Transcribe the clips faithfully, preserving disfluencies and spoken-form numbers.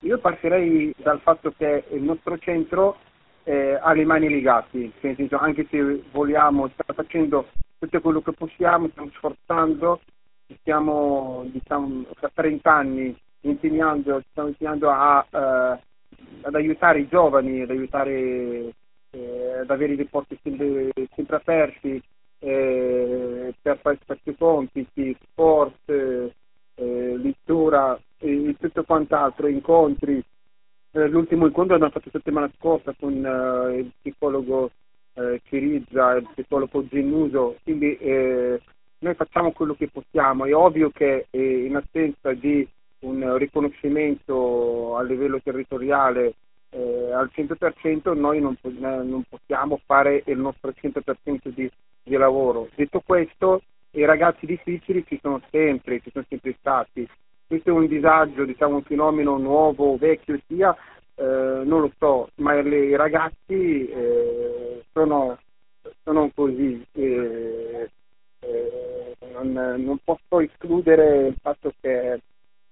Io partirei dal fatto che il nostro centro eh, ha le mani legate, nel senso, anche se vogliamo, stiamo facendo tutto quello che possiamo, stiamo sforzando, stiamo diciamo da trenta anni impegnando, stiamo impegnando a, eh, ad aiutare i giovani, ad aiutare eh, ad avere dei porti sempre, sempre aperti eh, per fare questi compiti, sport, eh, eh, lettura e tutto quant'altro, incontri. Eh, l'ultimo incontro l'abbiamo fatto settimana scorsa con eh, il psicologo eh, Chirizza e il psicologo Gennuso, quindi eh, noi facciamo quello che possiamo. È ovvio che eh, in assenza di un riconoscimento a livello territoriale eh, al cento per cento noi non, po- eh, non possiamo fare il nostro cento per cento di, di lavoro. Detto questo, i ragazzi difficili ci sono sempre, ci sono sempre stati. Questo è un disagio, diciamo un fenomeno nuovo, vecchio sia, eh, non lo so, ma le- i ragazzi eh, sono, sono così. Eh, eh, non, non posso escludere il fatto che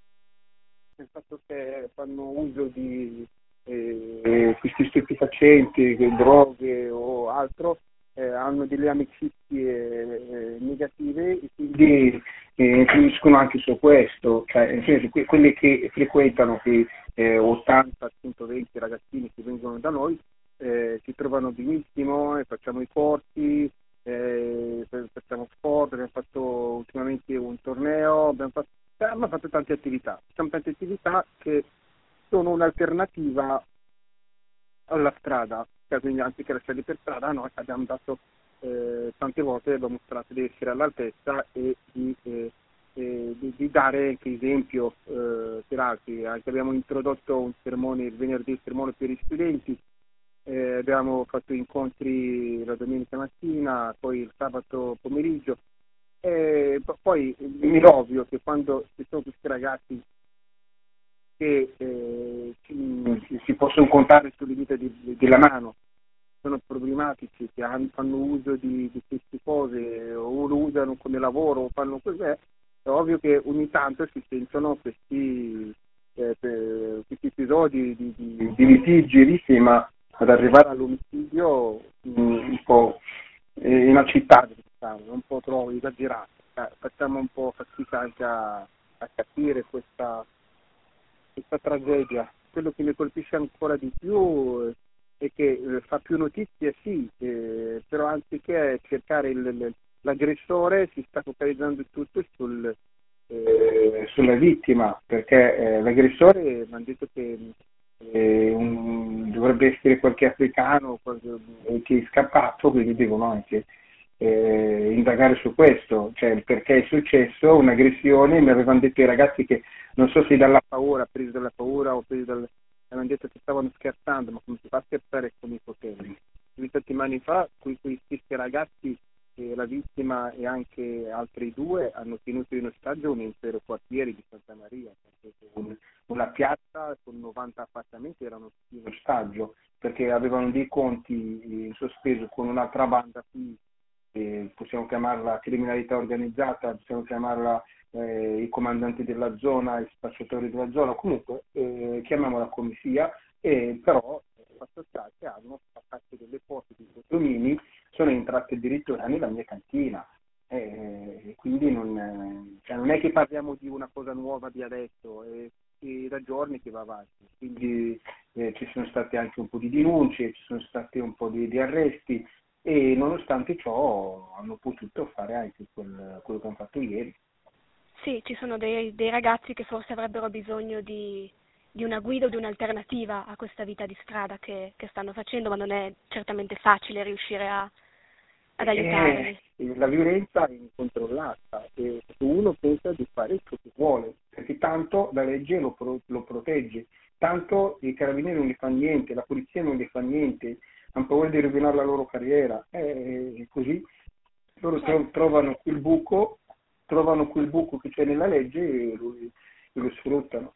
il fatto che fanno uso di eh, questi stupefacenti, droghe o altro, eh, hanno delle amicizie eh, negative e quindi eh, influiscono anche su questo, cioè nel senso, que- quelli che frequentano, che eh, ottanta centoventi ragazzini che vengono da noi, eh, si trovano benissimo e facciamo i corsi, eh, facciamo sport, abbiamo fatto ultimamente un torneo, abbiamo fatto abbiamo fatto tante attività, facciamo tante attività che sono un'alternativa alla strada, cioè quindi anziché lasciarli per strada noi abbiamo dato eh, tante volte, abbiamo mostrato di essere all'altezza e di, eh, eh, di, di dare anche esempio eh, per altri. Anche abbiamo introdotto un sermone il venerdì, il sermone per gli studenti, eh, abbiamo fatto incontri la domenica mattina, poi il sabato pomeriggio. E poi è ovvio che quando ci sono questi ragazzi che eh, ci, si possono contare sulle dita di, della mano, sono problematici, che hanno, fanno uso di, di queste cose o lo usano come lavoro o fanno così, è ovvio che ogni tanto si sentono questi, eh, per, questi episodi di, di, di litigi lì, ma ad arrivare all'omicidio mh, un po' eh, inaccettabile, diciamo, un po' troppo esagerato. Eh, facciamo un po' fatica anche a, a capire questa, questa tragedia. Quello che mi colpisce ancora di più eh, è che eh, fa più notizie, sì, eh, però anziché cercare il, il, l'aggressore si sta focalizzando tutto sul, eh, sulla vittima, perché eh, l'aggressore mi hanno detto che eh, un, dovrebbe essere qualche africano qualche, eh, che è scappato, quindi devono anche eh, indagare su questo, cioè il perché è successo un'aggressione. Mi avevano detto i ragazzi che non so se dalla paura, presi dalla paura o presi dal... mi avevano detto che stavano scherzando, ma come si fa a scherzare con i poteri? Due settimane fa quei, quei stessi ragazzi, eh, la vittima e anche altri due, hanno tenuto in ostaggio un intero quartiere di Santa Maria, un, una piazza con novanta appartamenti erano in ostaggio perché avevano dei conti in sospeso con un'altra banda qui, eh, possiamo chiamarla criminalità organizzata, possiamo chiamarla eh, i comandanti della zona, i spacciatori della zona, comunque eh, chiamiamola come sia, eh, però fatto sta che hanno spaccato delle porte di condomini, sono entrate addirittura nella mia cantina, eh, quindi non, cioè non è che parliamo di una cosa nuova di adesso, è, è da giorni che va avanti, quindi eh, ci sono state anche un po' di denunce, ci sono stati un po' di, di arresti e nonostante ciò hanno potuto fare anche quel, quello che hanno fatto ieri. Sì, ci sono dei, dei ragazzi che forse avrebbero bisogno di, di una guida o di un'alternativa a questa vita di strada che, che stanno facendo, ma non è certamente facile riuscire a, ad aiutarli. Eh, la violenza è incontrollata e uno pensa di fare ciò che vuole, perché tanto la legge lo, pro, lo protegge, tanto i carabinieri non gli fa niente, la polizia non gli fa niente, hanno paura di rovinare la loro carriera, e così loro tro- trovano quel buco, trovano quel buco che c'è nella legge e lo, e lo sfruttano.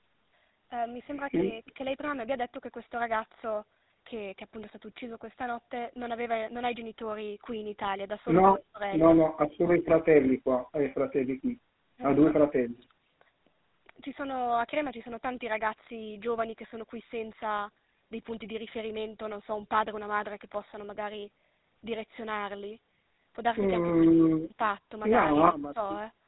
Eh, mi sembra Sì. che, che lei prima mi abbia detto che questo ragazzo che, che appunto è stato ucciso questa notte non, aveva, non ha i genitori qui in Italia, da solo con No, le sorelle. no, no, ha solo i fratelli qua, ha i fratelli qui, ha due fratelli. ci sono, a Crema ci sono tanti ragazzi giovani che sono qui senza dei punti di riferimento, non so, un padre o una madre che possano magari direzionarli. Può darsi che anche questo sia Mm, un patto, magari, no, non ma so, eh.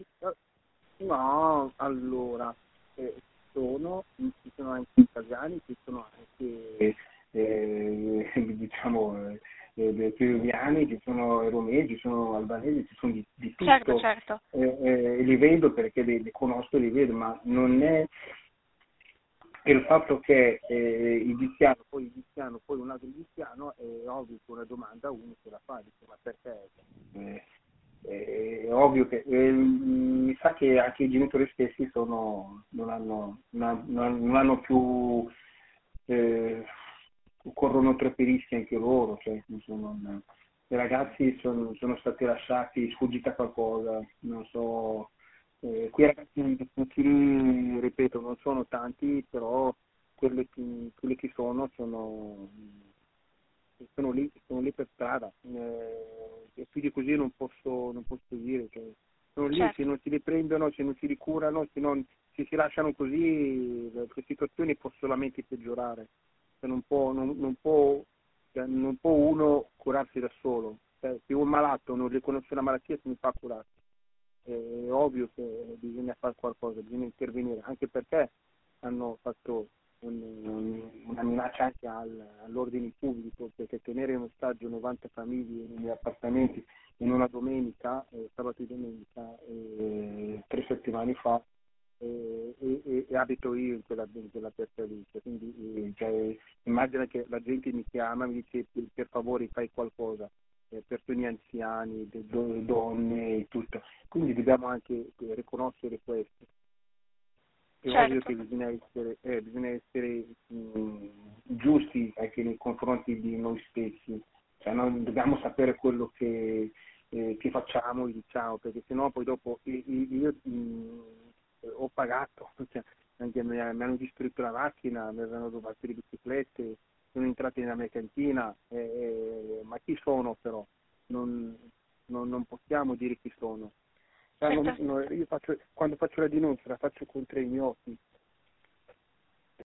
no, allora, eh, sono, ci sono anche italiani, ci sono anche, eh, diciamo, eh, eh, peruviani, ci sono romeni, ci sono albanesi, ci sono di, di Certo, tutto, certo, eh, eh, li vedo perché li, li conosco, li vedo, ma non è il fatto che eh, il Viziano, poi il Viziano, poi un altro Viziano, è ovvio che una domanda uno se la fa, dice, ma perché? Eh, eh, è ovvio che eh, mi sa che anche i genitori stessi sono, non, hanno, non, hanno, non hanno più, eh, corrono troppi rischi anche loro, cioè, non, i ragazzi sono, sono stati lasciati, sfuggita qualcosa, non so. Eh, qui ragazzi difficili, ripeto, non sono tanti, però quelli che, quelli che sono, sono, sono lì, sono lì per strada. Eh, e più di così non posso, non posso dire. Cioè, sono lì, se certo, non si riprendono, se non si ricurano, se, non, se si lasciano così, le le situazioni possono solamente peggiorare. Cioè, non, può, non, non, può, cioè, non può uno curarsi da solo. Cioè, se un malato non riconosce la malattia, si fa curare. È ovvio che bisogna fare qualcosa, bisogna intervenire, anche perché hanno fatto un, un, una minaccia anche al, all'ordine pubblico, perché tenere in ostaggio novanta famiglie negli appartamenti in una domenica, eh, sabato e domenica, eh, tre settimane fa, eh, e, e, e abito io in quella, in quella piazza lì, cioè, quindi eh, cioè, immagina che la gente mi chiama, mi dice per favore fai qualcosa, eh, persone anziani, de- do- donne e tutto. Quindi dobbiamo anche eh, riconoscere questo. È ovvio certo, che bisogna essere, eh, bisogna essere mh, giusti anche nei confronti di noi stessi, cioè noi dobbiamo sapere quello che, eh, che facciamo e diciamo, perché sennò poi dopo io, io mh, ho pagato, cioè, anche mi, mi hanno distrutto la macchina, mi avevano rubato le biciclette, sono entrati nella mia cantina, eh, eh, ma chi sono però? Non, non, non possiamo dire chi sono. Cioè, non- certo. non- io faccio, quando faccio la denuncia la faccio con tre miei occhi,